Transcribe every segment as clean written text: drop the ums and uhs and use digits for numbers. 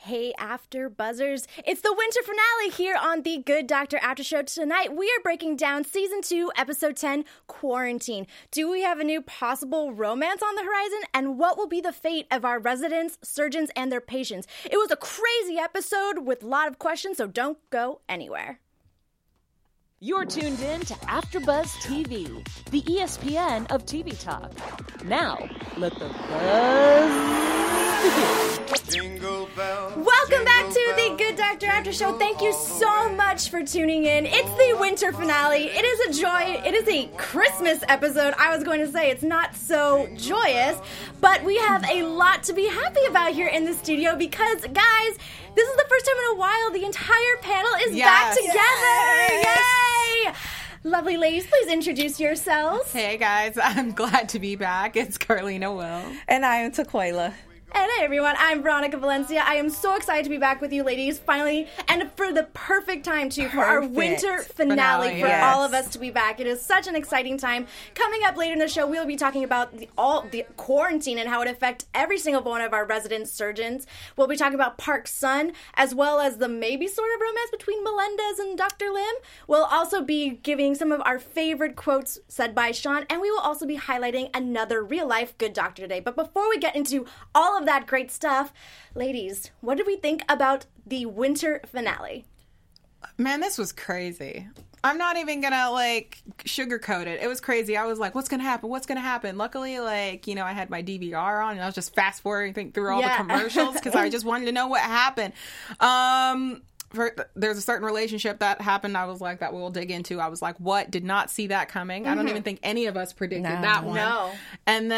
Hey, After Buzzers. It's the winter finale here on the Good Doctor After Show. Tonight, we are breaking down Season 2, Episode 10, Quarantine. Do we have a new possible romance on the horizon? And what will be the fate of our residents, surgeons, and their patients? It was a crazy episode with a lot of questions, so don't go anywhere. You're tuned in to AfterBuzz TV, the ESPN of TV talk. Now, let the buzz begin. Welcome back to the Good Doctor After Show. Thank you so much for tuning in. It's the winter finale. It is a joy. It is a Christmas episode. I was going to say it's not so joyous, but we have a lot to be happy about here in the studio because, guys, this is the first time in a while the entire panel is back together. Yay! Lovely ladies, please introduce yourselves. Hey guys, I'm glad to be back. It's Carlina Will. And I am Taquila. And hey everyone, I'm Veronica Valencia. I am so excited to be back with you ladies, finally, and for the perfect time too, for our winter finale, for all of us to be back. It is such an exciting time. Coming up later in the show, we'll be talking about the quarantine and how it affects every single one of our resident surgeons. We'll be talking about Park's son, as well as the maybe sort of romance between Melendez and Dr. Lim. We'll also be giving some of our favorite quotes said by Sean, and we will also be highlighting another real-life Good Doctor today. But before we get into all of that great stuff, ladies, what did we think about the winter finale? Man, this was crazy. I'm not even gonna sugarcoat it. It was crazy. I was like, what's gonna happen? What's gonna happen? Luckily, I had my DVR on and I was just fast forwarding through all the commercials because I just wanted to know what happened. There's a certain relationship that happened. I was like, that we'll dig into. I was like, what? Did not see that coming. I don't even think any of us predicted that one. No. And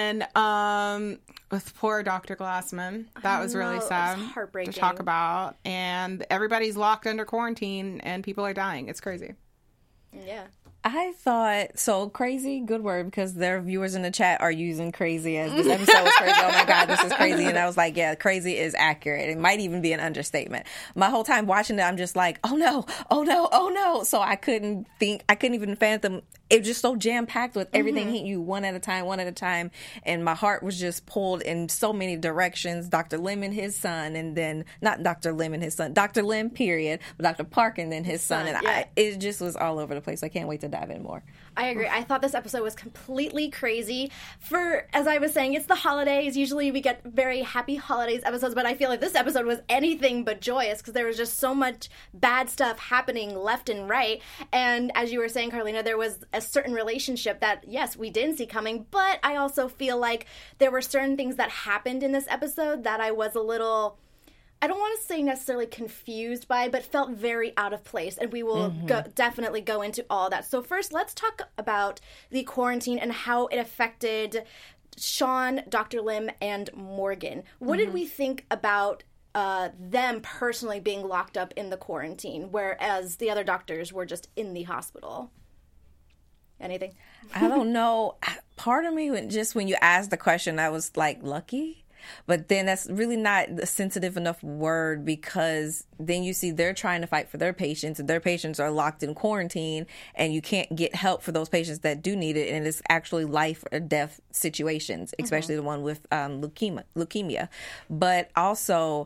then with poor Dr. Glassman, that was really sad. It was heartbreaking to talk about. And everybody's locked under quarantine and people are dying. It's crazy. Yeah. I thought, so crazy, good word, because their viewers in the chat are using crazy as this episode was crazy. Oh my God, this is crazy. And I was like, yeah, crazy is accurate. It might even be an understatement. My whole time watching it, I'm just like, oh no, oh no, oh no. So I couldn't even fathom. It was just so jam-packed with everything hitting you one at a time. And my heart was just pulled in so many directions. Dr. Lim and his son, and then, not Dr. Lim and his son, Dr. Lim, period, but Dr. Park and then his son. And it just was all over the place. I can't wait to dive in more. I agree. I thought this episode was completely crazy. As I was saying, it's the holidays. Usually we get very happy holidays episodes, but I feel like this episode was anything but joyous because there was just so much bad stuff happening left and right. And as you were saying, Carlina, there was a certain relationship that, yes, we didn't see coming, but I also feel like there were certain things that happened in this episode that I was a little, I don't want to say necessarily confused by, but felt very out of place. And we will definitely go into all that. So first, let's talk about the quarantine and how it affected Sean, Dr. Lim, and Morgan. What did we think about them personally being locked up in the quarantine, whereas the other doctors were just in the hospital? Anything? I don't know. Part of me, when you asked the question, I was like, lucky? But then that's really not a sensitive enough word because then you see they're trying to fight for their patients and their patients are locked in quarantine and you can't get help for those patients that do need it. And it's actually life or death situations, especially the one with leukemia. But also,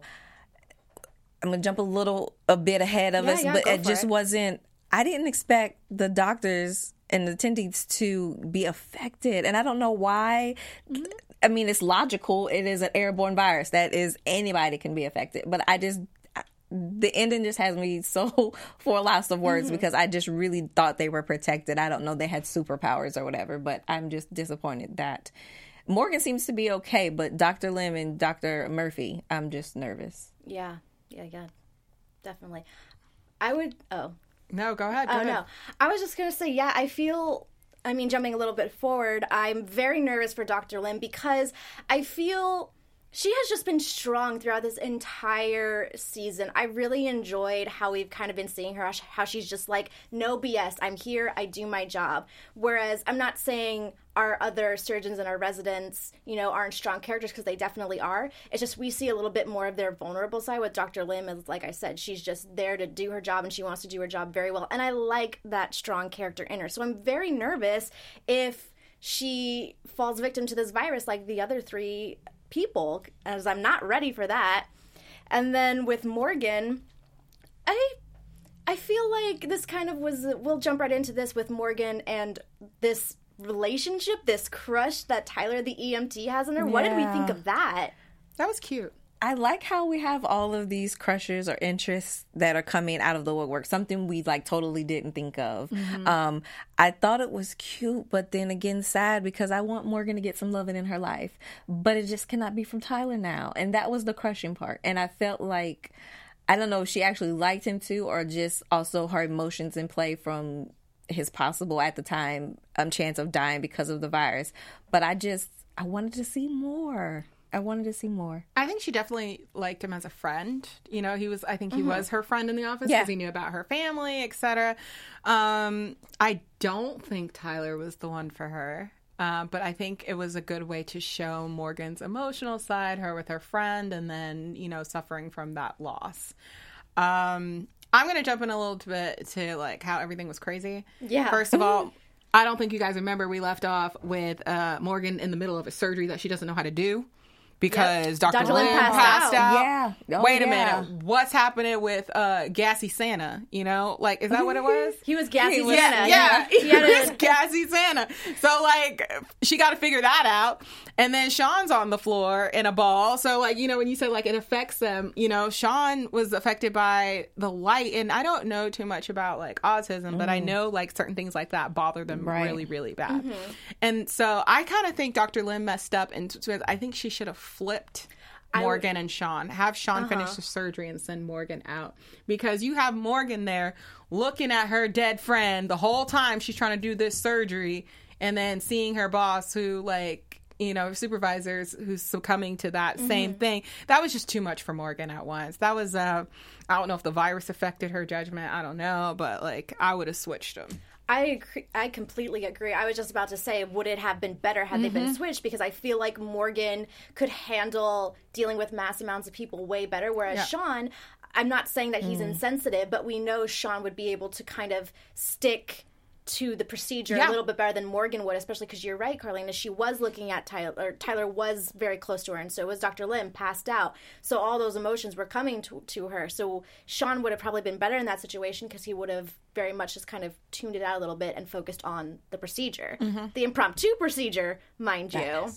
I'm going to jump a bit ahead of us, but it just wasn't, I didn't expect the doctors and the attendings to be affected. And I don't know why. I mean, it's logical. It is an airborne virus. That is, anybody can be affected. But the ending just has me so for a loss of words because I just really thought they were protected. I don't know. They had superpowers or whatever, but I'm just disappointed that Morgan seems to be okay. But Dr. Lim and Dr. Murphy, I'm just nervous. Yeah. Definitely. No, go ahead. No. I was just going to say, jumping a little bit forward, I'm very nervous for Dr. Lim because I feel she has just been strong throughout this entire season. I really enjoyed how we've kind of been seeing her, how she's just like, no BS, I'm here, I do my job. Whereas I'm not saying our other surgeons and our residents, aren't strong characters because they definitely are. It's just we see a little bit more of their vulnerable side with Dr. Lim. Is like I said, she's just there to do her job and she wants to do her job very well. And I like that strong character in her. So I'm very nervous if she falls victim to this virus like the other three people, as I'm not ready for that. And then with Morgan, I feel like this kind of was, we'll jump right into this with Morgan and this relationship, this crush that Tyler the EMT has on her. What did we think of that? That was cute. I like how we have all of these crushes or interests that are coming out of the woodwork, something we like totally didn't think of. I thought it was cute, but then again sad because I want Morgan to get some loving in her life, but it just cannot be from Tyler now. And that was the crushing part. And I felt like, I don't know if she actually liked him too, or just also her emotions in play from his possible, at the time, chance of dying because of the virus. But I wanted to see more. I think she definitely liked him as a friend. You know, I think he was her friend in the office because he knew about her family, etc. I don't think Tyler was the one for her. But I think it was a good way to show Morgan's emotional side, her with her friend, and then, you know, suffering from that loss. I'm going to jump in a little bit to, like, how everything was crazy. Yeah. First of all, I don't think you guys remember we left off with Morgan in the middle of a surgery that she doesn't know how to do. Because Dr. Lynn passed out. Yeah. Wait a minute. What's happening with Gassy Santa? You know? Like, is that what it was? He was Gassy Santa. Yeah. He was Gassy Santa. So, like, she got to figure that out. And then Sean's on the floor in a ball. So, like, you know, when you say, like, it affects them, you know, Sean was affected by the light. And I don't know too much about, like, autism, but I know, like, certain things like that bother them really, really bad. And so I kind of think Dr. Lynn messed up. And I think she should have flipped Morgan and Sean. Have Sean finish the surgery and send Morgan out. Because you have Morgan there looking at her dead friend the whole time she's trying to do this surgery, and then seeing her boss who, like, you know, supervisors who's succumbing to that same thing. That was just too much for Morgan at once. That was, I don't know if the virus affected her judgment. I don't know. But, like, I would have switched them. I completely agree. I was just about to say, would it have been better had they been switched? Because I feel like Morgan could handle dealing with mass amounts of people way better, whereas Sean, I'm not saying that he's insensitive, but we know Sean would be able to kind of stick to the procedure a little bit better than Morgan would, especially because you're right, Carlina, she was looking at Tyler was very close to her, and so was Dr. Lim, passed out. So all those emotions were coming to her. So Sean would have probably been better in that situation because he would have very much just kind of tuned it out a little bit and focused on the procedure. The impromptu procedure, mind you.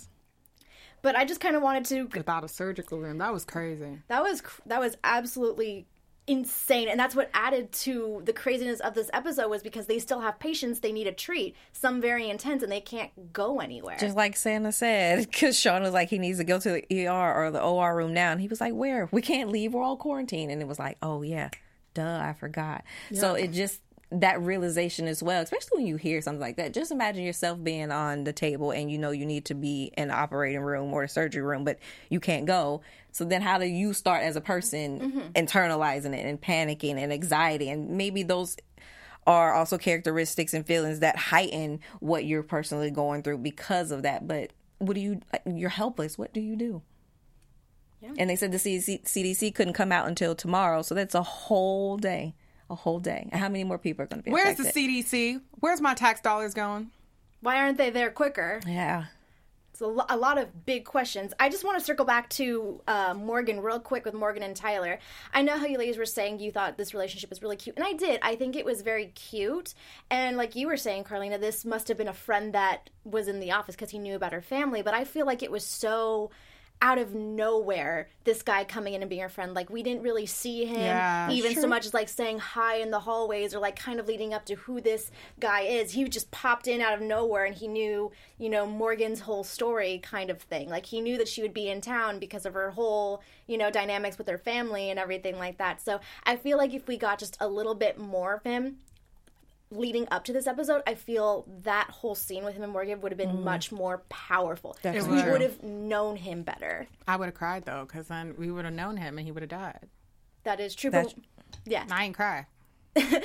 But I just kind of wanted to... Without a surgical room. That was crazy. That was absolutely insane, and that's what added to the craziness of this episode, was because they still have patients they need to treat, some very intense, and they can't go anywhere. Just like Santa said, because Sean was like, he needs to go to the ER or the OR room now, and he was like, where? We can't leave, we're all quarantined. And it was like, oh yeah, duh, I forgot. So it just, that realization as well, especially when you hear something like that. Just imagine yourself being on the table and you know you need to be in the operating room or the surgery room, but you can't go. So then how do you start as a person internalizing it and panicking and anxiety? And maybe those are also characteristics and feelings that heighten what you're personally going through because of that. But you're helpless. What do you do? Yeah. And they said the CDC couldn't come out until tomorrow. So that's a whole day. A whole day. And how many more people are going to be affected? Where's the CDC? Where's my tax dollars going? Why aren't they there quicker? Yeah. It's a lot of big questions. I just want to circle back to Morgan real quick with Morgan and Tyler. I know how you ladies were saying you thought this relationship was really cute. And I did. I think it was very cute. And like you were saying, Carlina, this must have been a friend that was in the office because he knew about her family. But I feel like it was so out of nowhere, this guy coming in and being her friend. Like, we didn't really see him even so much as like saying hi in the hallways or like kind of leading up to who this guy is. He just popped in out of nowhere and he knew, you know, Morgan's whole story kind of thing. Like, he knew that she would be in town because of her whole, you know, dynamics with her family and everything like that. So I feel like if we got just a little bit more of him leading up to this episode, I feel that whole scene with him and Morgan would have been much more powerful. We would have known him better. I would have cried, though, because then we would have known him and he would have died. That is true. But, yeah. I ain't cry. She keeping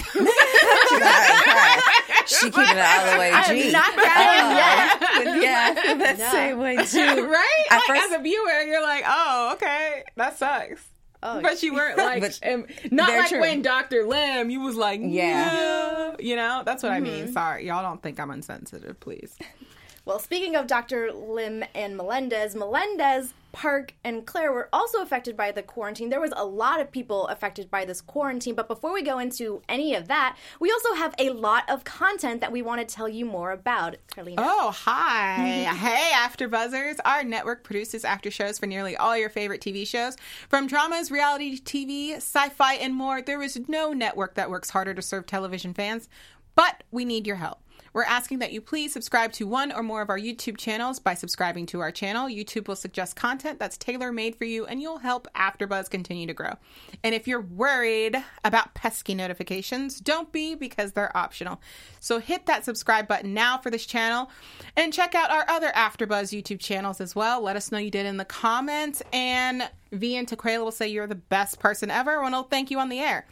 it all the way G. I'm not crying yet. Yeah, I feel that same way, too. Right? Like, as a viewer, you're like, oh, okay, that sucks. Oh, but you weren't like, not like true. When Dr. Lim, you was like, yeah, you know, that's what I mean. Sorry, y'all don't think I'm insensitive, please. Well, speaking of Dr. Lim and Melendez, Park, and Claire were also affected by the quarantine. There was a lot of people affected by this quarantine, but before we go into any of that, we also have a lot of content that we want to tell you more about. Carlina. Oh, hi. Hey, AfterBuzzers. Our network produces after shows for nearly all your favorite TV shows. From dramas, reality TV, sci-fi, and more, there is no network that works harder to serve television fans, but we need your help. We're asking that you please subscribe to one or more of our YouTube channels. By subscribing to our channel, YouTube will suggest content that's tailor-made for you, and you'll help AfterBuzz continue to grow. And if you're worried about pesky notifications, don't be, because they're optional. So hit that subscribe button now for this channel, and check out our other AfterBuzz YouTube channels as well. Let us know you did in the comments, and V and Tequila will say you're the best person ever, and we'll thank you on the air.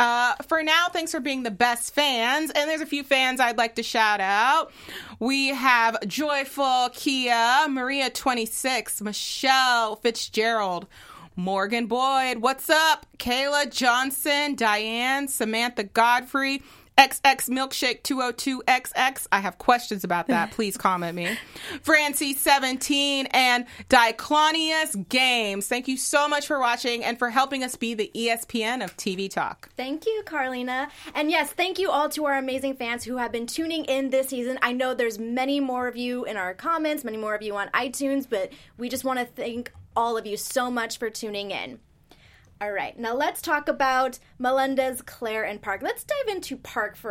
For now, thanks for being the best fans. And there's a few fans I'd like to shout out. We have Joyful Kia, Maria 26, Michelle Fitzgerald, Morgan Boyd, what's up? Kayla Johnson, Diane, Samantha Godfrey, XX Milkshake 202XX. I have questions about that. Please comment me. Francie 17 and Diclonius Games. Thank you so much for watching and for helping us be the ESPN of TV Talk. Thank you, Carlina. And yes, thank you all to our amazing fans who have been tuning in this season. I know there's many more of you in our comments, many more of you on iTunes, but we just want to thank all of you so much for tuning in. All right, now let's talk about Melendez, Claire, and Park. Let's dive into Park for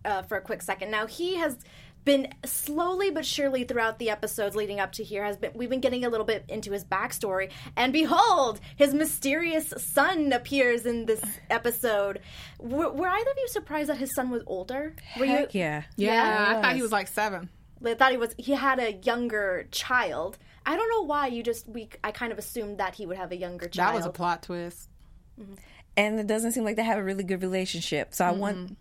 a quick second. Now, he has been slowly but surely throughout the episodes leading up to here, we've been getting a little bit into his backstory. And behold, his mysterious son appears in this episode. Were either of you surprised that his son was older? Heck yeah. Yeah, I thought he was like 7. I thought he had a younger child. I don't know why I kind of assumed that he would have a younger child. That was a plot twist. Mm-hmm. And it doesn't seem like they have a really good relationship. So I want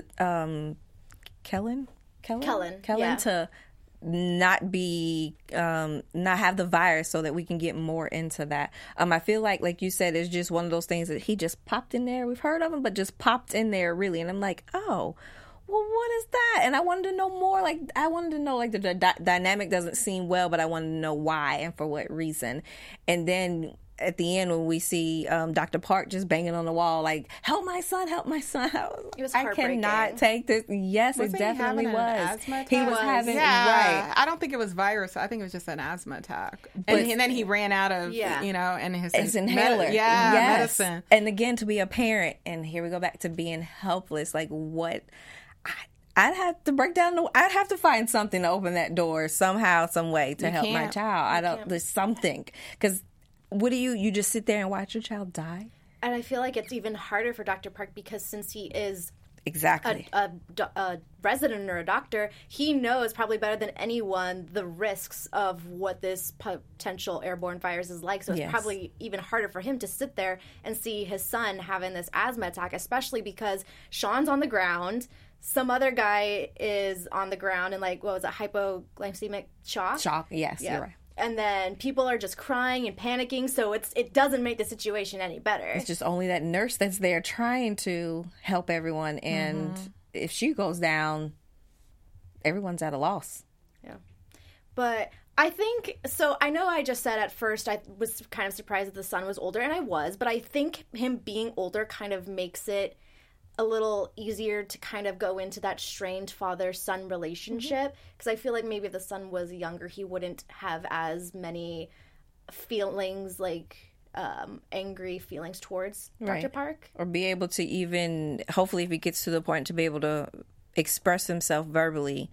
Kellen yeah. to not be not have the virus, so that we can get more into that. I feel like you said, it's just one of those things that he just popped in there. We've heard of him, but just popped in there really. And I'm like, oh, well, what is that? And I wanted to know more. I wanted to know, the dynamic doesn't seem well, but I wanted to know why and for what reason. And then at the end, when we see Dr. Park just banging on the wall, like, help my son. It was I heartbreaking. Cannot take this. Yes, it definitely was. He was having, right. I don't think it was virus. I think it was just an asthma attack. And then he ran out of, and his inhaler. Yes. Medicine. And again, to be a parent, and here we go back to being helpless. Like, what? I'd have to break down. I'd have to find something to open that door somehow, some way to help my child. There's something, because what do you just sit there and watch your child die? And I feel like it's even harder for Dr. Park, because since he is exactly a resident or a doctor, he knows probably better than anyone the risks of what this potential airborne virus is like. So it's probably even harder for him to sit there and see his son having this asthma attack, especially because Sean's on the ground. Some other guy is on the ground and hypoglycemic shock? Shock, yes, you're right. And then people are just crying and panicking, so it doesn't make the situation any better. It's just only that nurse that's there trying to help everyone, and if she goes down, everyone's at a loss. Yeah. But I think, so I know I just said at first I was kind of surprised that the son was older, and I was, but I think him being older kind of makes it a little easier to kind of go into that strained father-son relationship, because I feel like maybe if the son was younger, he wouldn't have as many feelings, angry feelings towards Dr. Park. Or be able to even, hopefully if he gets to the point to be able to express himself verbally,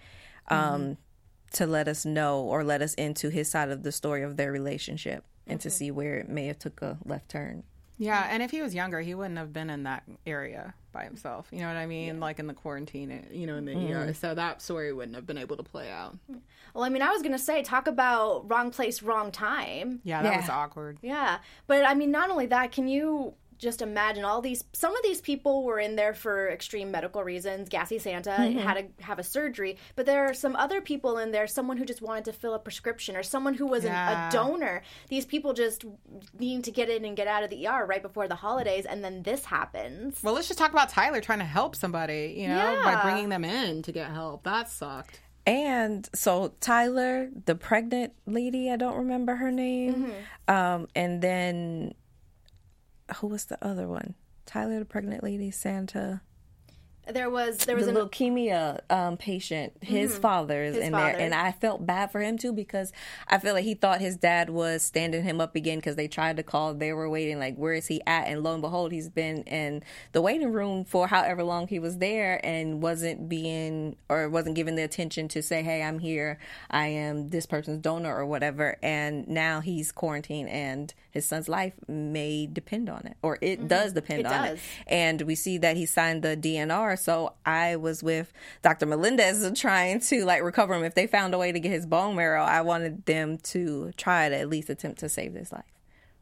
to let us know or let us into his side of the story of their relationship, and to see where it may have took a left turn. Yeah, and if he was younger, he wouldn't have been in that area by himself. You know what I mean? Yeah. Like in the quarantine, in the ER. So that story wouldn't have been able to play out. Well, I mean, I was going to say, talk about wrong place, wrong time. Yeah, that was awkward. Yeah. But, I mean, not only that, can you just imagine some of these people were in there for extreme medical reasons. Gassy Santa had to have a surgery, but there are some other people in there, someone who just wanted to fill a prescription, or someone who was a donor. These people just need to get in and get out of the ER right before the holidays, and then this happens. Well, let's just talk about Tyler trying to help somebody, by bringing them in to get help. That sucked. And so Tyler, the pregnant lady, I don't remember her name. And then who was the other one? Tyler, the pregnant lady, Santa. There was The an leukemia patient, his father is in there. And I felt bad for him too, because I feel like he thought his dad was standing him up again, because they tried to call, they were waiting, like, where is he at? And lo and behold, he's been in the waiting room for however long he was there and wasn't given the attention to say, hey, I'm here, I am this person's donor or whatever. And now he's quarantined, and his son's life may depend on it, or it does depend on it. And we see that he signed the DNR. So I was with Dr. Melendez trying to like recover him. If they found a way to get his bone marrow, I wanted them to try to at least attempt to save his life.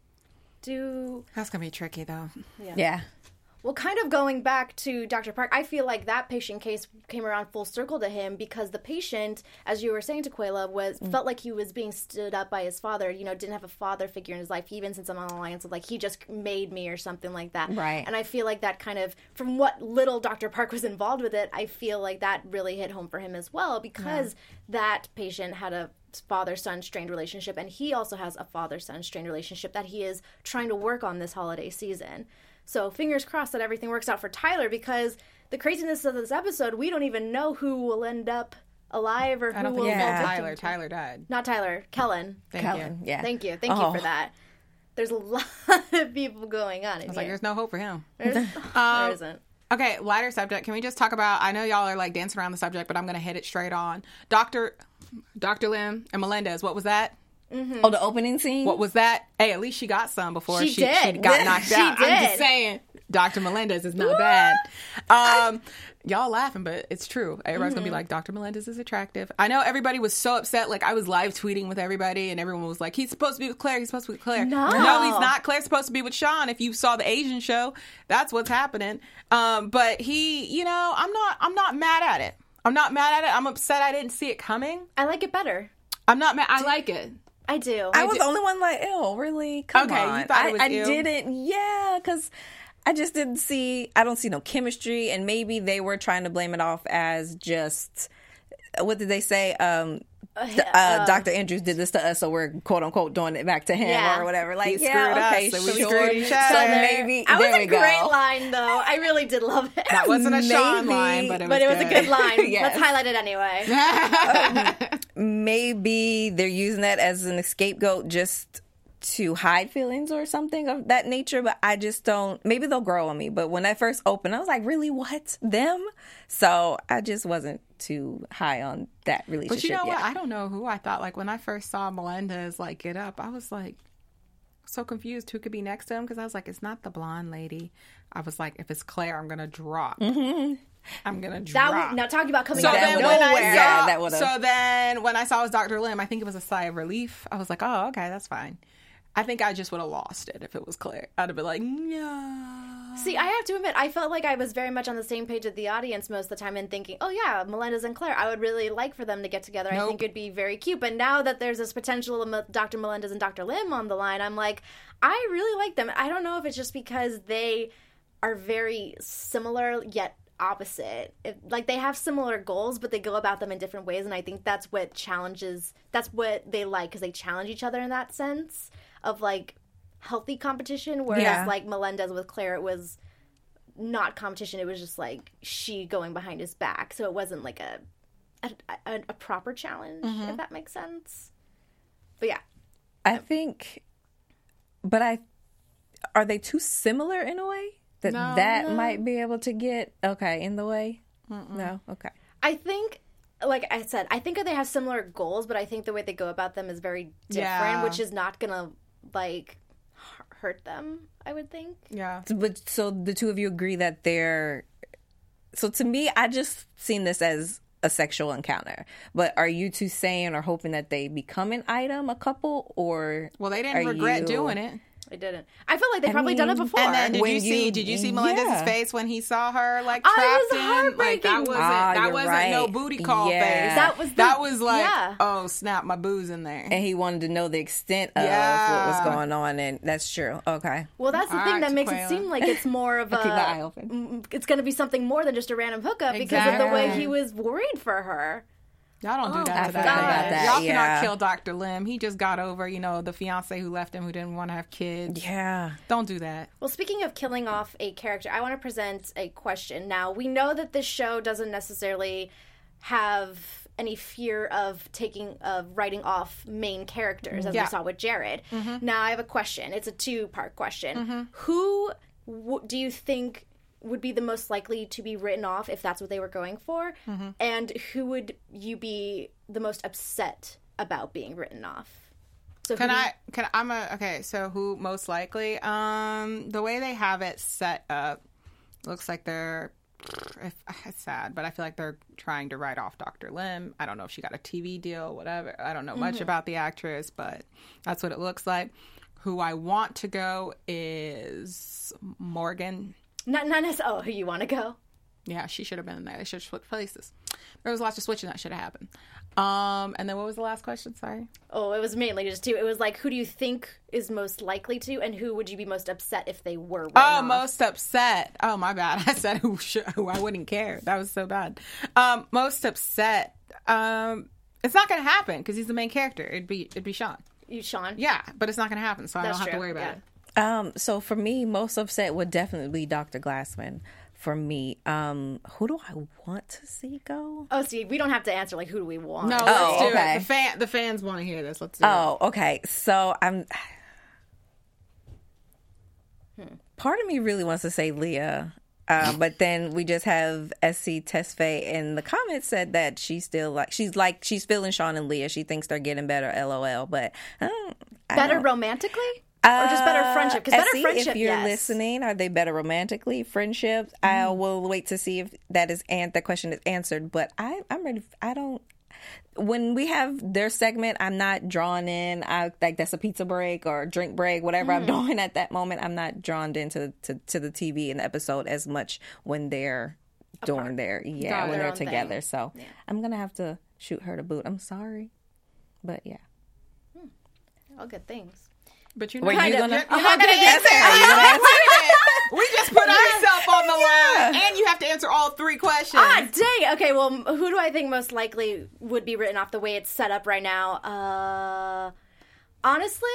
That's gonna be tricky though. Yeah. Well, kind of going back to Dr. Park, I feel like that patient case came around full circle to him, because the patient, as you were saying, Tequila, felt like he was being stood up by his father, didn't have a father figure in his life. He even said something along the lines of, like, he just made me or something like that. Right. And I feel like that kind of, from what little Dr. Park was involved with it, I feel like that really hit home for him as well, because that patient had a father-son strained relationship, and he also has a father-son strained relationship that he is trying to work on this holiday season. So fingers crossed that everything works out for Tyler, because the craziness of this episode, we don't even know who will end up alive or who will fall victim to. Tyler died. Not Tyler. Kellen. Kellen, yeah. Thank you for that. There's a lot of people going on in here. Like, there's no hope for him. There isn't. Okay, lighter subject. Can we just talk about, I know y'all are like dancing around the subject, but I'm going to hit it straight on. Dr. Lim and Melendez, what was that? Oh, the opening scene? What was that? Hey, at least she got some before she did. got knocked out. She did. I'm just saying, Dr. Melendez is not bad. Y'all laughing, but it's true. Everybody's going to be like, Dr. Melendez is attractive. I know everybody was so upset. Like, I was live tweeting with everybody, and everyone was like, he's supposed to be with Claire. He's supposed to be with Claire. No, he's not. Claire's supposed to be with Sean. If you saw the Asian show, that's what's happening. But he, I'm not mad at it. I'm not mad at it. I'm upset I didn't see it coming. I like it better. I'm not mad. I like it. I do. I was the only one like, ew, really? Come on. You thought it was I ew? didn't, because I just didn't see, I don't see no chemistry, and maybe they were trying to blame it off as just, what did they say? Dr. Andrews did this to us, so we're quote unquote doing it back to him or whatever. Like, he screwed us, so we screwed each other. So maybe that was there a we go. great line, though. I really did love it. That wasn't a Sean line, but it was a good line. Yes. Let's highlight it anyway. Maybe they're using that as an scapegoat just to hide feelings or something of that nature, but I just don't. Maybe they'll grow on me, but when I first opened, I was like, really, what? Them? So I just wasn't too high on that relationship. But you know what? I don't know who I thought. Like, when I first saw Melendez like get up, I was like so confused who could be next to him, because I was like, it's not the blonde lady. I was like, if it's Claire, I'm gonna drop. I'm gonna drop. Now talking about coming so out of then nowhere. So then when I saw it was Dr. Lim, I think it was a sigh of relief. I was like, oh, okay, that's fine. I think I just would have lost it if it was Claire. I'd have been like, no. See, I have to admit, I felt like I was very much on the same page with the audience most of the time and thinking, oh yeah, Melendez and Claire, I would really like for them to get together. Nope. I think it'd be very cute. But now that there's this potential of Dr. Melendez and Dr. Lim on the line, I'm like, I really like them. I don't know if it's just because they are very similar yet opposite. Like, they have similar goals, but they go about them in different ways, and I think that's what they like, because they challenge each other in that sense of, like, healthy competition, whereas like Melendez with Claire, it was not competition, it was just like she going behind his back, so it wasn't like a proper challenge, if that makes sense. But yeah, I think, but are they too similar in a way that might be able to get in the way? No, okay. I think, like I said, I think they have similar goals, but I think the way they go about them is very different, which is not gonna like hurt them, I would think. Yeah. But so the two of you agree that so to me, I just seen this as a sexual encounter. But are you two saying or hoping that they become an item, a couple, or well, they didn't regret doing it. They didn't. I feel like they've probably done it before. And then did you see Melendez's face when he saw her like trapped in? Like, that wasn't no booty call face. That was like, oh snap, my boo's in there. And he wanted to know the extent of what was going on, and that's true. Okay. Well, that's the thing that makes it seem like it's more of keep my eye open. It's going to be something more than just a random hookup because of the way he was worried for her. Y'all don't do Oh, that I to forgot that. about that, Y'all yeah. cannot kill Dr. Lim. He just got over, the fiance who left him who didn't want to have kids. Yeah. Don't do that. Well, speaking of killing off a character, I want to present a question. Now, we know that this show doesn't necessarily have any fear of writing off main characters, as we saw with Jared. Now, I have a question. It's a two-part question. Who do you think would be the most likely to be written off if that's what they were going for? And who would you be the most upset about being written off? So so who most likely? The way they have it set up looks like it's sad, but I feel like they're trying to write off Dr. Lim. I don't know if she got a TV deal, whatever. I don't know much about the actress, but that's what it looks like. Who I want to go is Morgan. Not necessarily. Oh, who you want to go? Yeah, she should have been in there. They should have switched places. There was lots of switching that should have happened. And then what was the last question? Sorry. Oh, it was mainly just two. It was like, who do you think is most likely to, and who would you be most upset if they were written off? Most upset. Oh, my bad. I said who I wouldn't care. That was so bad. Most upset. It's not going to happen because he's the main character. It'd be Sean. You, Sean? Yeah, but it's not going to happen, so I don't have to true, worry about it. So for me, most upset would definitely be Dr. Glassman. For me, who do I want to see go? Oh, see, we don't have to answer like who do we want. No, let's do okay. it. The fans want to hear this. Let's do it. Oh, okay. So part of me really wants to say Leah, but then we just have SC Tesfaye in the comments said that she's feeling Sean and Leah. She thinks they're getting better. LOL. But Better romantically? Or just better friendship? Because better SC, friendship, if you're yes. listening, are they better romantically? Friendships? I will wait to see if that question is answered. But I'm ready. When we have their segment, I'm not drawn in. I like that's a pizza break or drink break, whatever I'm doing at that moment. I'm not drawn into to the TV and the episode as much when they're doing when they're together. Thing. So I'm gonna have to shoot her to boot. I'm sorry, but yeah. All good things. But you're Were not you going gonna? to answer. We just put ourselves on the line, and you have to answer all three questions. Dang. Okay, well, who do I think most likely would be written off the way it's set up right now? Honestly,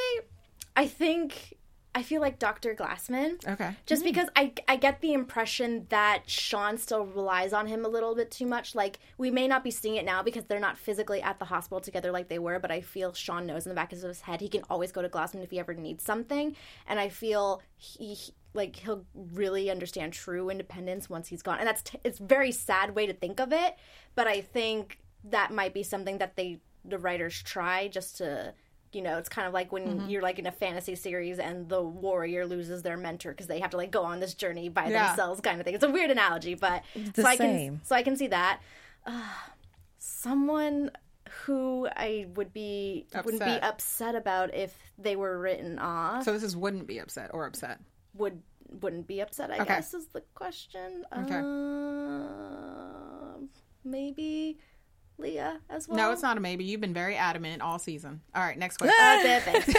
I feel like Dr. Glassman. Okay. Just because I get the impression that Sean still relies on him a little bit too much. Like, we may not be seeing it now because they're not physically at the hospital together like they were, but I feel Sean knows in the back of his head he can always go to Glassman if he ever needs something. And I feel he'll really understand true independence once he's gone. And it's a very sad way to think of it, but I think that might be something that the writers try just to... it's kind of like when you're like in a fantasy series and the warrior loses their mentor because they have to like go on this journey by themselves, kind of thing. It's a weird analogy, but I can see that. Someone who I wouldn't be upset about if they were written off. So this is wouldn't be upset or upset. Wouldn't be upset, I guess, is the question. Okay. Maybe Leah as well. No, it's not a maybe. You've been very adamant all season. All right, next question. Thanks.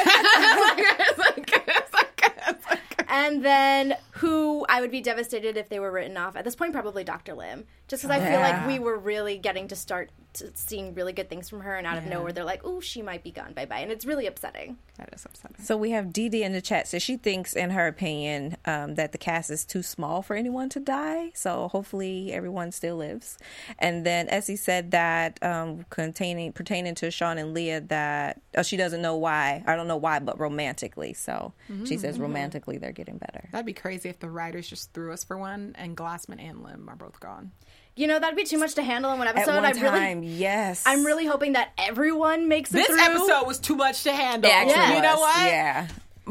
And then who I would be devastated if they were written off. At this point, probably Dr. Lim. Just because I feel like we were really getting to start seeing really good things from her, and out of nowhere, they're like, "Ooh, she might be gone. Bye-bye." And it's really upsetting. That is upsetting. So we have Dee Dee in the chat. So she thinks, in her opinion, that the cast is too small for anyone to die. So hopefully everyone still lives. And then Essie said that pertaining to Sean and Leah, that she doesn't know why. I don't know why, but romantically. So she says romantically they're getting better. That'd be crazy if the writers just threw us for one and Glassman and Lim are both gone. That'd be too much to handle in one episode. At one time, yes. I'm really hoping that everyone makes it through. This episode was too much to handle. It actually was. You know what? Yeah.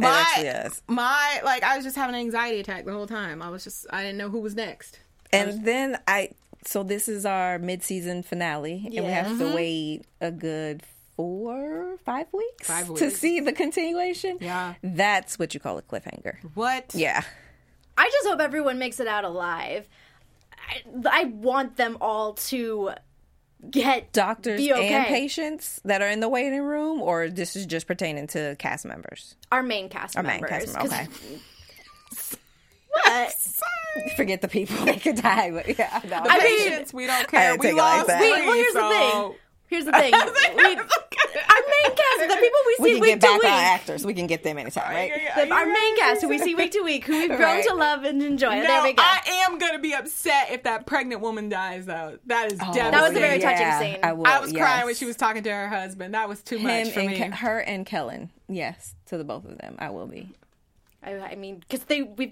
I was just having an anxiety attack the whole time. I didn't know who was next. And then so this is our mid-season finale, and we have to wait a good 5 weeks to see the continuation. Yeah. That's what you call a cliffhanger. What? Yeah. I just hope everyone makes it out alive. I want them all to doctors be okay. and patients that are in the waiting room, or this is just pertaining to cast members? Our main cast members. Okay. What? Forget the people that could die, but yeah. No. The patients, we don't care. We lost like three, well, here's the thing. here's the thing. Our main cast, the people we see We can week get to background week. actors. We can get them anytime, right? Our main cast, who we see week to week, who we've grown Right. to love and enjoy. No, There we go. I am going to be upset if that pregnant woman dies, though. That is devastating. That was a very touching scene. I was crying when she was talking to her husband. That was too much for me. Her and Kellen. Yes, to the both of them. I will be. I mean, because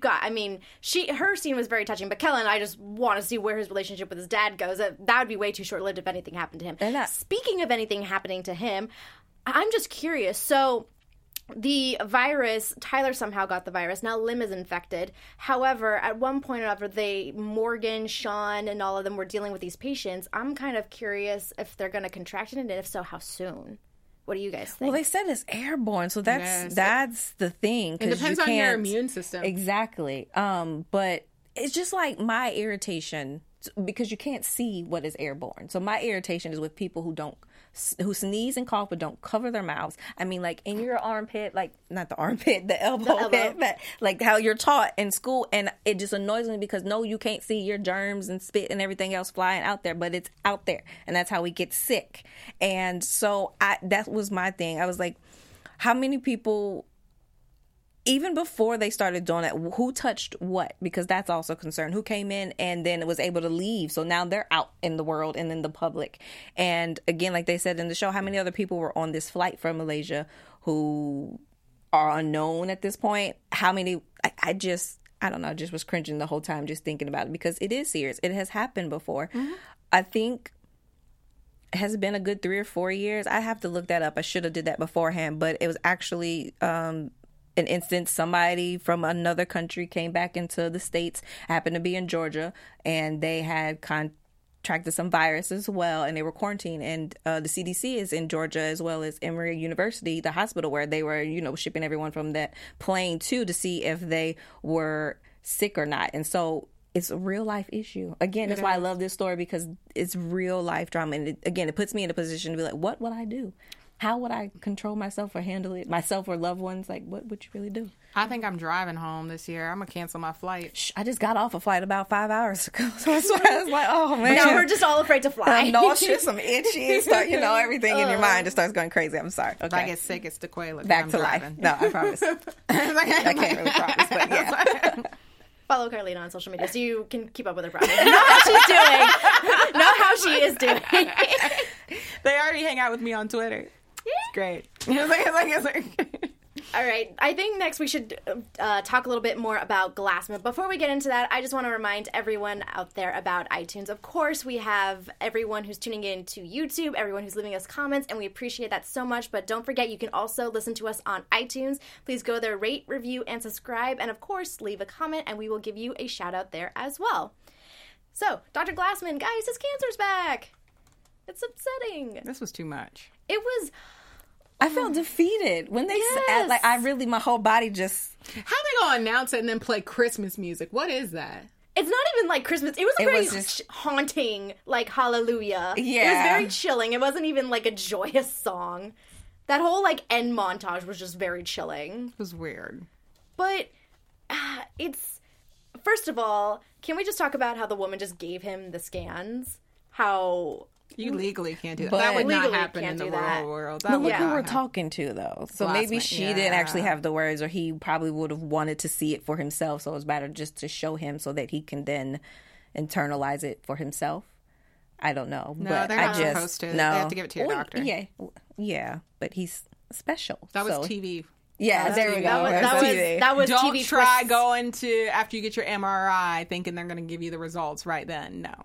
her scene was very touching, but Kellen, I just want to see where his relationship with his dad goes. That would be way too short-lived if anything happened to him. Speaking of anything happening to him, I'm just curious. So, the virus, Tyler somehow got the virus. Now Lim is infected. However, at one point or another, Morgan, Sean, and all of them were dealing with these patients. I'm kind of curious if they're going to contract it, and if so, how soon? What do you guys think? Well, they said it's airborne, so that's the thing. It depends on your immune system. Exactly. But it's just like my irritation, because you can't see what is airborne. So my irritation is with people who sneeze and cough but don't cover their mouths. I mean, like in your armpit, like not the armpit, the elbow pit, but like how you're taught in school. And it just annoys me because no, you can't see your germs and spit and everything else flying out there, but it's out there, and that's how we get sick. And so that was my thing. I was like, how many people, even before they started doing it, who touched what? Because that's also a concern. Who came in and then was able to leave? So now they're out in the world and in the public. And again, like they said in the show, how many other people were on this flight from Malaysia who are unknown at this point? How many? I don't know, just was cringing the whole time just thinking about it, because it is serious. It has happened before. Mm-hmm. I think it has been a good 3 or 4 years. I have to look that up. I should have did that beforehand, but it was actually an instance. Somebody from another country came back into the States, happened to be in Georgia, and they had contracted some virus as well, and they were quarantined. And the CDC is in Georgia, as well as Emory University, the hospital where they were, shipping everyone from that plane to see if they were sick or not. And so it's a real life issue. Again, that's why I love this story, because it's real life drama. And it puts me in a position to be like, what would I do? How would I control myself or handle it, myself or loved ones? Like, what would you really do? I think I'm driving home this year. I'm going to cancel my flight. I just got off a flight about 5 hours ago. So that's why I was like, oh, man. Now we're just all afraid to fly. I'm nauseous, I'm itchy. Start, everything in your mind just starts going crazy. I'm sorry. Okay. If I get sick, it's Dequela. Back to life. No, I promise. I can't really promise, but yeah. Follow Carlina on social media so you can keep up with her progress. Know how she's doing. Know how she is doing. They already hang out with me on Twitter. It's great. All right. I think next we should talk a little bit more about Glassman. Before we get into that, I just want to remind everyone out there about iTunes. Of course, we have everyone who's tuning in to YouTube, everyone who's leaving us comments, and we appreciate that so much. But don't forget, you can also listen to us on iTunes. Please go there, rate, review, and subscribe. And of course, leave a comment, and we will give you a shout out there as well. So, Dr. Glassman, guys, his cancer's back. It's upsetting. This was too much. It was... I felt defeated when they said, my whole body just... How they gonna announce it and then play Christmas music? What is that? It's not even like Christmas. It was very haunting, like Hallelujah. Yeah. It was very chilling. It wasn't even like a joyous song. That whole end montage was just very chilling. It was weird. But it's... First of all, can we just talk about how the woman just gave him the scans? How... You legally can't do that. But That would not happen in the real world. But look who we're talking to, though. So maybe she didn't actually have the words, or he probably would have wanted to see it for himself. So it was better just to show him so that he can then internalize it for himself. I don't know. No, but they're not supposed to. No. They have to give it to your doctor. Yeah. But he's special. That was TV. Yeah, there we go. That was Don't TV. try going to, after you get your MRI, thinking they're going to give you the results right then. No.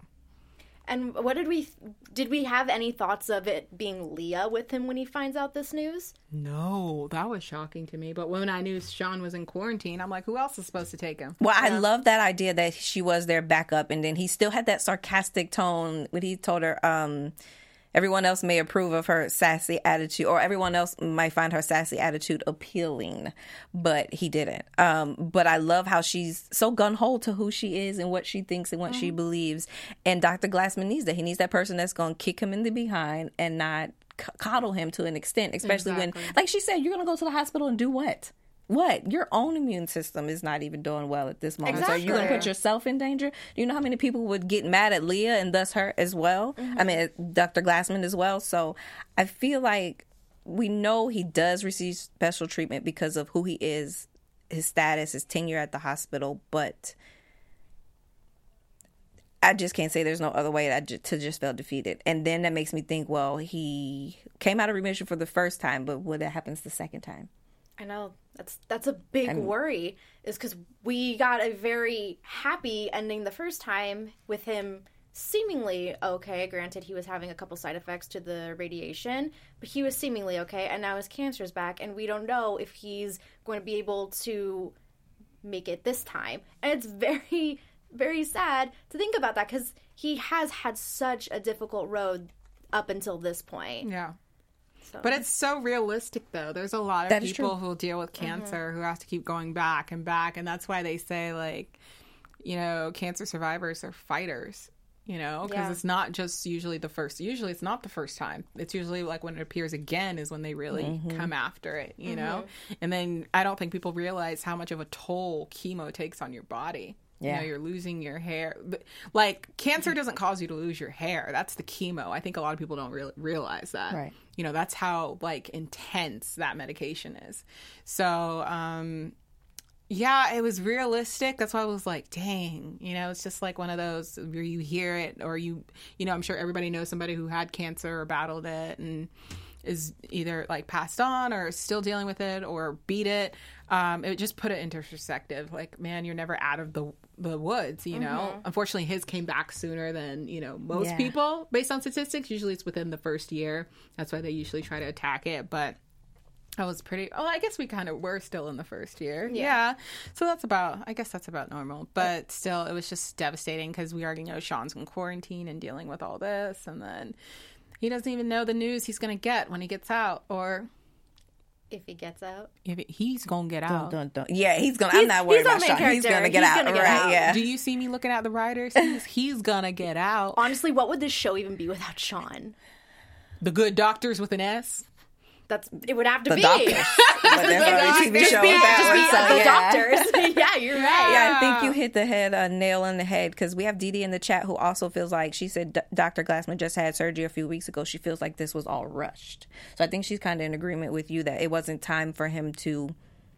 And what did we have any thoughts of it being Leah with him when he finds out this news? No, that was shocking to me. But when I knew Sean was in quarantine, I'm like, who else is supposed to take him? Well, I love that idea that she was their backup, and then he still had that sarcastic tone when he told her, everyone else may approve of her sassy attitude, or everyone else might find her sassy attitude appealing, but he didn't. But I love how she's so gun-ho to who she is and what she thinks and what she believes. And Dr. Glassman needs that. He needs that person that's going to kick him in the behind and not coddle him to an extent, especially when, like she said, you're going to go to the hospital and do what? what? Your own immune system is not even doing well at this moment. Exactly. So you're going to put yourself in danger? Do you know how many people would get mad at Leah and thus her as well? I mean, Dr. Glassman as well. So I feel like we know he does receive special treatment because of who he is, his status, his tenure at the hospital, but I just can't say there's no other way to just feel defeated. And then that makes me think, well, he came out of remission for the first time, but what happens the second time? I know. That's a big worry, is because we got a very happy ending the first time with him seemingly okay. Granted, he was having a couple side effects to the radiation, but he was seemingly okay, and now his cancer's back, and we don't know if he's going to be able to make it this time. And it's very, very sad to think about that, because he has had such a difficult road up until this point. Yeah. So. But it's so realistic, though. There's a lot of people who deal with cancer who have to keep going back and back. And that's why they say, like, you know, cancer survivors are fighters, you know, because it's not just usually it's not the first time. It's usually like when it appears again is when they really come after it, you know. And then I don't think people realize how much of a toll chemo takes on your body. Yeah. You know, you're losing your hair. Like, cancer doesn't cause you to lose your hair. That's the chemo. I think a lot of people don't realize that. Right. You know, that's how, like, intense that medication is. So, yeah, it was realistic. That's why I was like, dang. You know, it's just like one of those where you hear it, or you know, I'm sure everybody knows somebody who had cancer or battled it and is either like passed on or still dealing with it or beat it. It just put it into perspective. Like, man, you're never out of the woods, you know. Unfortunately, his came back sooner than, you know, most people based on statistics. Usually it's within the first year. That's why they usually try to attack it. But I was I guess we kind of were still in the first year. Yeah. So I guess that's about normal. But still, it was just devastating because we already know Sean's in quarantine and dealing with all this. And then he doesn't even know the news he's going to get when he gets out, or if he gets out. He's going to get out. Yeah, he's going to. I'm not worried about Sean. He's going to get out. Right, yeah. Do you see me looking at the writers? He's going to get out. Honestly, what would this show even be without Sean? The Good Doctors with an S? It would have to the be. Doctors. But there's already a TV show with that one. The Doctors. Yeah, you're right. Yeah, I think you hit the nail on the head, because we have Dee Dee in the chat who also feels like, she said Dr. Glassman just had surgery a few weeks ago. She feels like this was all rushed. So I think she's kind of in agreement with you that it wasn't time for him to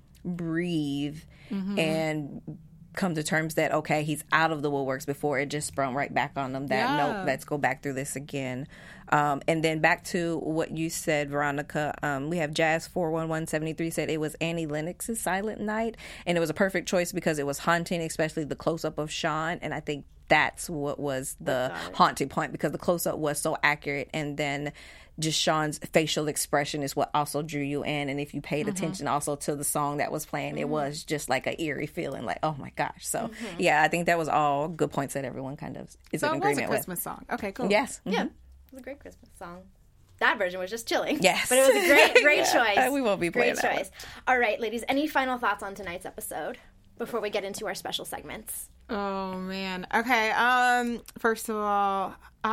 breathe and come to terms that, okay, he's out of the woodworks before it just sprung right back on them that, nope, let's go back through this again. And then back to what you said, Veronica, we have Jazz41173 said it was Annie Lennox's Silent Night, and it was a perfect choice because it was haunting, especially the close-up of Sean, and I think that's what was the haunting point, because the close-up was so accurate, and then just Sean's facial expression is what also drew you in. And if you paid attention also to the song that was playing, it was just like an eerie feeling, like, oh my gosh. So yeah, I think that was all good points that everyone kind of is in agreement with. So it was a Christmas song. Okay, cool. Yes. Yeah, it was a great Christmas song. That version was just chilling. Yes. But it was a great choice. We won't be playing great that choice. All right, ladies, any final thoughts on tonight's episode before we get into our special segments? Oh man. Okay. First of all,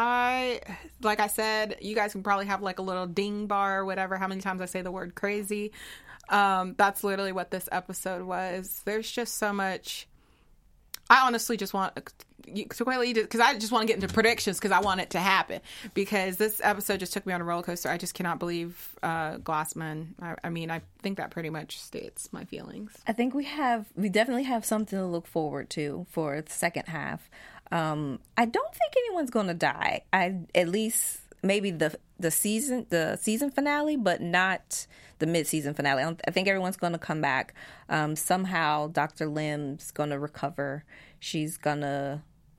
like I said, you guys can probably have like a little ding bar or whatever, how many times I say the word crazy. That's literally what this episode was. There's just so much. I honestly just want because I just want to get into predictions because I want it to happen, because this episode just took me on a roller coaster. I just cannot believe Glassman. I mean, I think that pretty much states my feelings. I think we definitely have something to look forward to for the second half. I don't think anyone's going to die. At least maybe the season finale, but not the mid-season finale. I think everyone's going to come back. Somehow Dr. Lim's going to recover. She's going to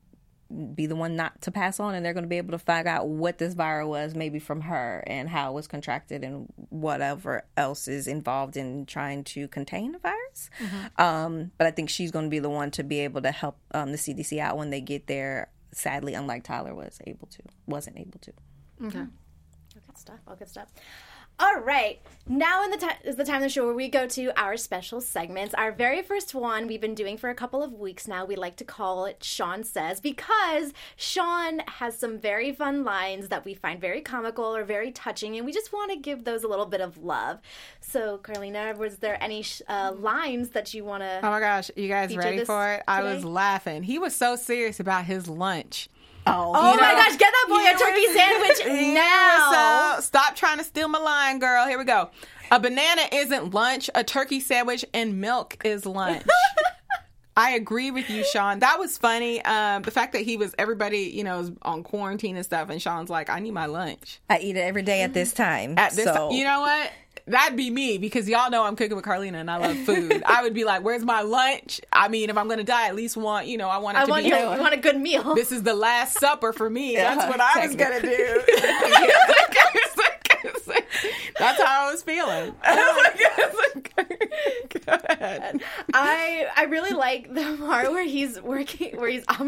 be the one not to pass on, and they're going to be able to find out what this virus was, maybe from her, and how it was contracted, and whatever else is involved in trying to contain the virus. But I think she's going to be the one to be able to help the CDC out when they get there. Sadly, unlike Tyler wasn't able to. Okay. All good stuff. All right. Now is the time of the show where we go to our special segments. Our very first one we've been doing for a couple of weeks now. We like to call it Sean Says, because Sean has some very fun lines that we find very comical or very touching, and we just want to give those a little bit of love. So, Carlina, was there any lines that you want to... Oh my gosh, you guys ready for it? I was laughing. He was so serious about his lunch. Oh my gosh, get that boy a turkey sandwich now. So, stop trying to steal my line, girl. Here we go. A banana isn't lunch. A turkey sandwich and milk is lunch. I agree with you, Sean. That was funny. The fact that everybody, is on quarantine and stuff, and Sean's like, I need my lunch. I eat it every day at this time. You know what? That'd be me, because y'all know I'm cooking with Carlina and I love food. I would be like, where's my lunch? I mean, if I'm going to die, at least want you want a good meal. This is the last supper for me. That's what I was going to do. That's how I was feeling. Go ahead. I really like the part where he's working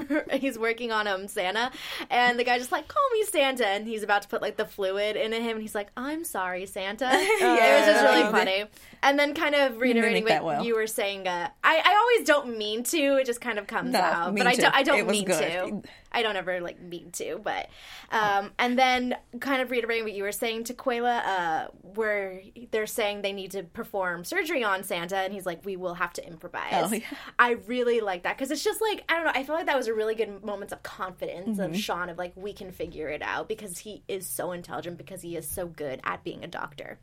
on Santa, and the guy just like, call me Santa, and he's about to put like the fluid into him, and he's like, I'm sorry, Santa. It was just really funny. And then kind of reiterating what you were saying, I always don't mean to. It just kind of comes out, but I don't mean to. I don't ever mean to, but and then kind of reiterating what you were saying to Quayla, where they're saying they need to perform surgery on Santa, and he's like, we will have to improvise. Oh, yeah. I really like that, because it's just I don't know, I feel like that was a really good moment of confidence of Sean, of we can figure it out, because he is so intelligent, because he is so good at being a doctor.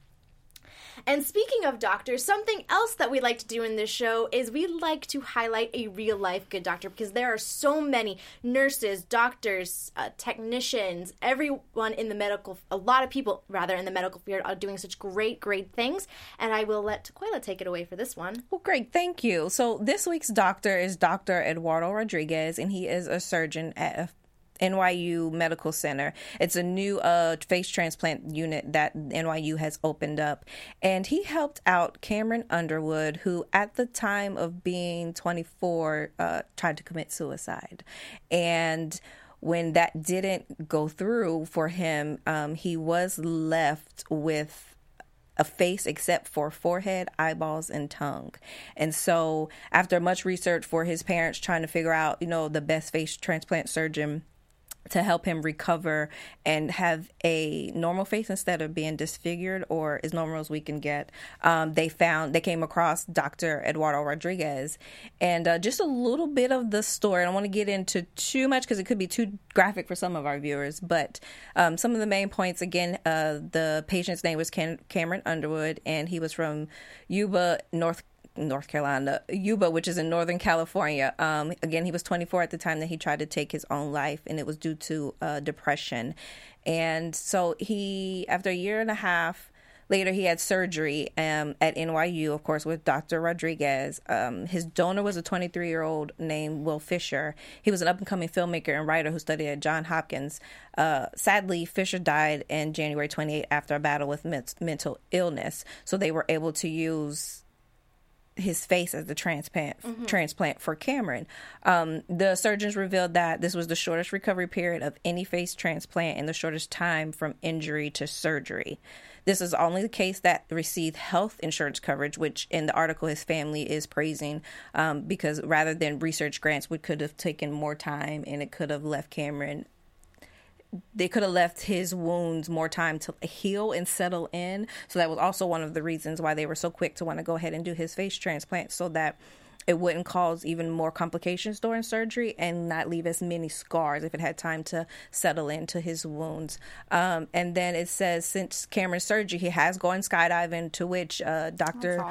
And speaking of doctors, something else that we like to do in this show is we like to highlight a real-life good doctor, because there are so many nurses, doctors, technicians, everyone in a lot of people, rather, in the medical field are doing such great, great things. And I will let Quayla take it away for this one. Well, great. Thank you. So this week's doctor is Dr. Eduardo Rodriguez, and he is a surgeon at NYU Medical Center. It's a new face transplant unit that NYU has opened up. And he helped out Cameron Underwood, who at the time of being 24 tried to commit suicide. And when that didn't go through for him, he was left with a face except for forehead, eyeballs, and tongue. And so after much research for his parents trying to figure out, the best face transplant surgeon to help him recover and have a normal face instead of being disfigured or as normal as we can get, they came across Dr. Eduardo Rodriguez. And just a little bit of the story. I don't want to get into too much because it could be too graphic for some of our viewers, but some of the main points, again, the patient's name was Cameron Underwood, and he was from Yuba, North Carolina, Yuba, which is in Northern California. Again, he was 24 at the time that he tried to take his own life, and it was due to depression. And so after a year and a half later, he had surgery at NYU, of course, with Dr. Rodriguez. His donor was a 23-year-old named Will Fisher. He was an up-and-coming filmmaker and writer who studied at Johns Hopkins. Sadly, Fisher died in January 28 after a battle with mental illness. So they were able to use his face as the transplant for Cameron. The surgeons revealed that this was the shortest recovery period of any face transplant and the shortest time from injury to surgery. This is only the case that received health insurance coverage, which in the article his family is praising, because rather than research grants, we could have taken more time, and it could have left Cameron they could have left his wounds more time to heal and settle in. So that was also one of the reasons why they were so quick to want to go ahead and do his face transplant, so that it wouldn't cause even more complications during surgery and not leave as many scars if it had time to settle into his wounds. And then it says since Cameron's surgery, he has gone skydiving, to which Dr.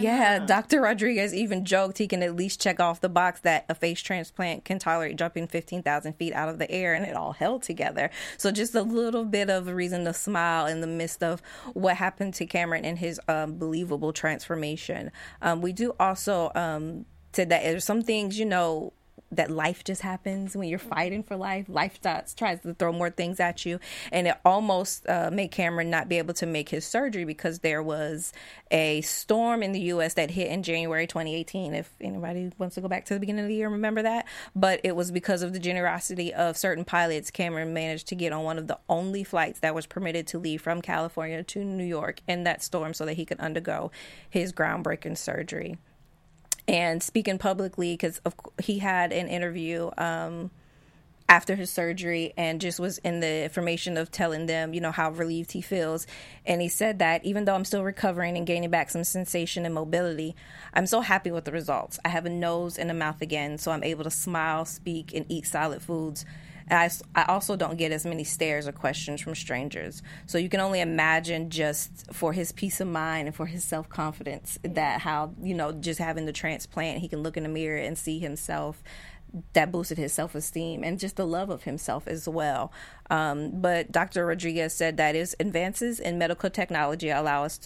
Rodriguez even joked he can at least check off the box that a face transplant can tolerate jumping 15,000 feet out of the air, and it all held together. So just a little bit of a reason to smile in the midst of what happened to Cameron and his believable transformation. We do also said that there's some things, that life just happens when you're fighting for life. Life tries to throw more things at you. And it almost made Cameron not be able to make his surgery because there was a storm in the U.S. that hit in January 2018. If anybody wants to go back to the beginning of the year, remember that. But it was because of the generosity of certain pilots, Cameron managed to get on one of the only flights that was permitted to leave from California to New York in that storm so that he could undergo his groundbreaking surgery. And speaking publicly, because he had an interview after his surgery and just was in the information of telling them, you know, how relieved he feels. And he said that even though I'm still recovering and gaining back some sensation and mobility, I'm so happy with the results. I have a nose and a mouth again, so I'm able to smile, speak, and eat solid foods. And I also don't get as many stares or questions from strangers. So you can only imagine just for his peace of mind and for his self-confidence that how, you know, just having the transplant, he can look in the mirror and see himself. That boosted his self-esteem and just the love of himself as well. But Dr. Rodriguez said that his advances in medical technology allow us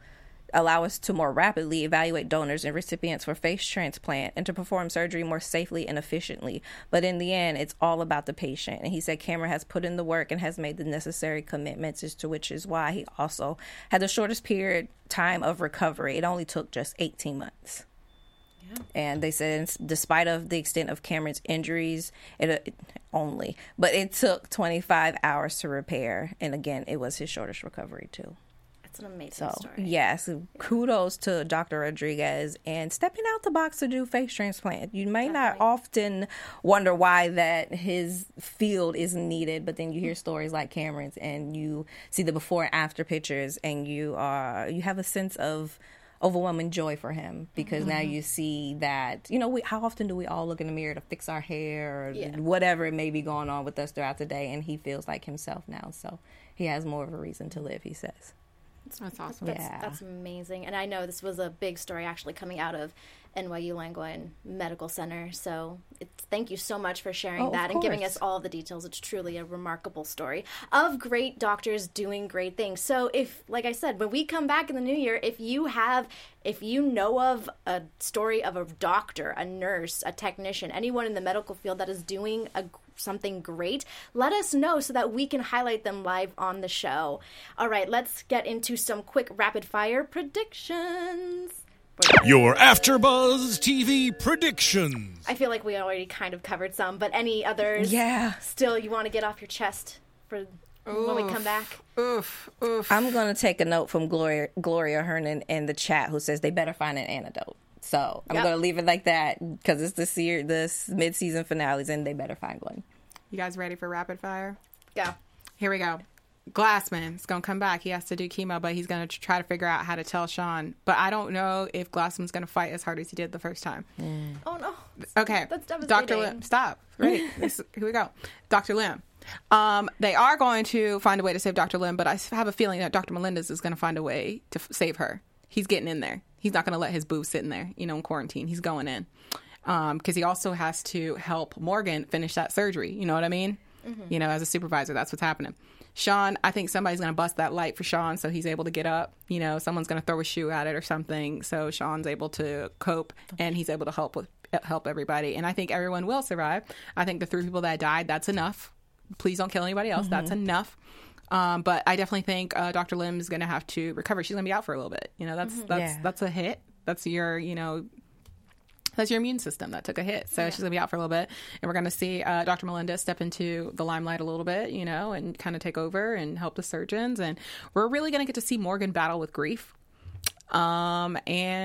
to more rapidly evaluate donors and recipients for face transplant and to perform surgery more safely and efficiently. But in the end, it's all about the patient. And he said Cameron has put in the work and has made the necessary commitments, as to which is why he also had the shortest period time of recovery. It only took just 18 months. Yeah. And they said, despite of the extent of Cameron's injuries, it took 25 hours to repair. And again, it was his shortest recovery too. It's an amazing story. Yes, kudos to Dr. Rodriguez and stepping out the box to do face transplant. You may not often wonder why that his field isn't needed, but then you hear stories like Cameron's and you see the before and after pictures and you have a sense of overwhelming joy for him because now you see that, you know, how often do we all look in the mirror to fix our hair or whatever it may be going on with us throughout the day, and he feels like himself now, so he has more of a reason to live, he says. That's awesome. That's amazing. And I know this was a big story actually coming out of NYU Langone Medical Center. So thank you so much for sharing that and giving us all the details. It's truly a remarkable story of great doctors doing great things. So if, like I said, when we come back in the new year, if you know of a story of a doctor, a nurse, a technician, anyone in the medical field that is doing something great, let us know so that we can highlight them live on the show. All right, let's get into some quick rapid fire predictions. Your AfterBuzz TV predictions. I feel like we already kind of covered some, but any others still you want to get off your chest for when we come back? I'm going to take a note from Gloria Hernan in the chat who says they better find an antidote. So I'm going to leave it like that because it's this mid-season finales and they better find one. You guys ready for rapid fire? Go. Here we go. Glassman's going to come back. He has to do chemo, but he's going to try to figure out how to tell Sean. But I don't know if Glassman's going to fight as hard as he did the first time. Oh, no. Okay. That's devastating. Dr. Lim, stop. Ready? Here we go. Dr. Lim. They are going to find a way to save Dr. Lim, but I have a feeling that Dr. Melendez is going to find a way to save her. He's getting in there. He's not going to let his boo sit in there, in quarantine. He's going in. Because he also has to help Morgan finish that surgery. You know what I mean? Mm-hmm. As a supervisor, that's what's happening. Sean, I think somebody's going to bust that light for Sean so he's able to get up. Someone's going to throw a shoe at it or something. So Sean's able to cope and he's able to help everybody. And I think everyone will survive. I think the 3 people that died, that's enough. Please don't kill anybody else. Mm-hmm. That's enough. But I definitely think Dr. Lim is going to have to recover. She's going to be out for a little bit. That's a hit. That's your, that's your immune system that took a hit. So she's going to be out for a little bit. And we're going to see Dr. Melendez step into the limelight a little bit, and kind of take over and help the surgeons. And we're really going to get to see Morgan battle with grief. And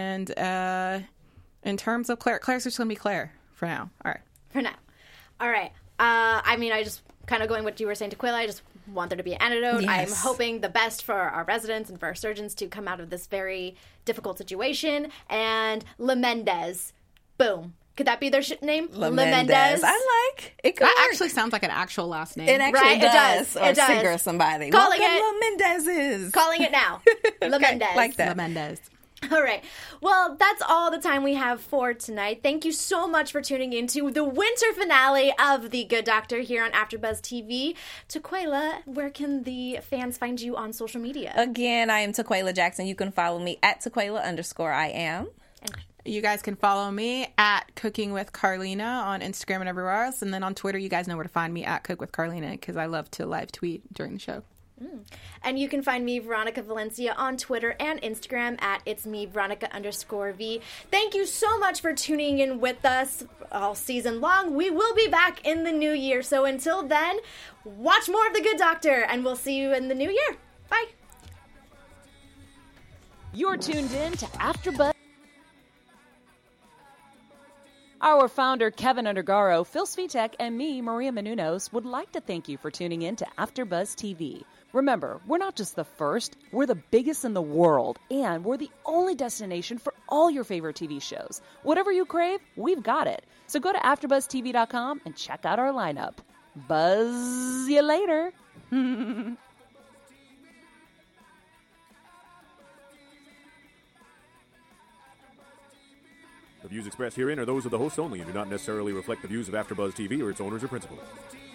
in terms of Claire's just going to be Claire for now. All right. For now. All right. I just kind of going what you were saying to Quilla, I just want there to be an antidote. Yes. I'm hoping the best for our residents and for our surgeons to come out of this very difficult situation. And Lemendez. Boom. Could that be their name? Lemendez. I like it. That actually sounds like an actual last name. It actually does. Or it does. Singer or somebody. Calling it. Calling it now. Lemendez. Like that. Lemendez. All right. Well, that's all the time we have for tonight. Thank you so much for tuning into the winter finale of The Good Doctor here on AfterBuzz TV. Tequila, where can the fans find you on social media? Again, I am Tequila Jackson. You can follow me at Tequila_I am. You guys can follow me at Cooking with Carlina on Instagram and everywhere else. And then on Twitter, you guys know where to find me at Cook with Carlina because I love to live tweet during the show. And you can find me, Veronica Valencia, on Twitter and Instagram at itsmeveronica_V. Thank you so much for tuning in with us all season long. We will be back in the new year. So until then, watch more of The Good Doctor, and we'll see you in the new year. Bye. You're tuned in to AfterBuzz. Our founder, Kevin Undergaro, Phil Svitek, and me, Maria Menounos, would like to thank you for tuning in to AfterBuzz TV. Remember, we're not just the first, we're the biggest in the world, and we're the only destination for all your favorite TV shows. Whatever you crave, we've got it. So go to AfterBuzzTV.com and check out our lineup. Buzz you later. The views expressed herein are those of the hosts only and do not necessarily reflect the views of AfterBuzz TV or its owners or principals.